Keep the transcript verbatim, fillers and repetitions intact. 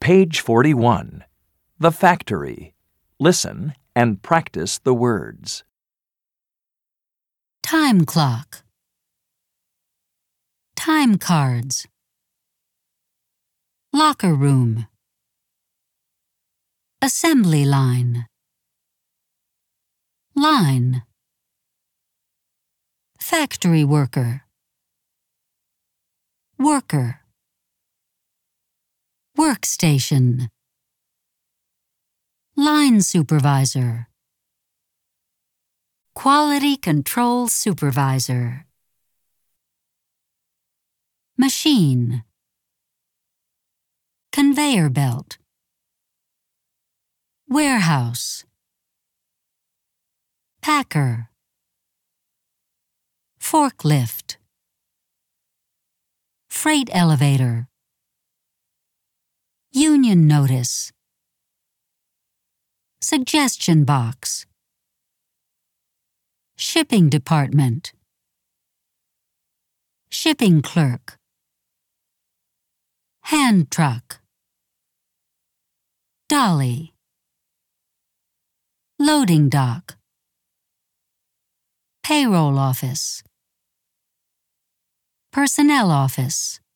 Page forty-one. The Factory. Listen and practice the words. Time clock. Time cards. Locker room. Assembly line. Line. Factory worker. Worker. Workstation. Line supervisor. Quality control supervisor. Machine. Conveyor belt. Warehouse. Packer. Forklift. Freight elevator. Union notice. Suggestion box. Shipping department. Shipping clerk. Hand truck. Dolly. Loading dock. Payroll office. Personnel office.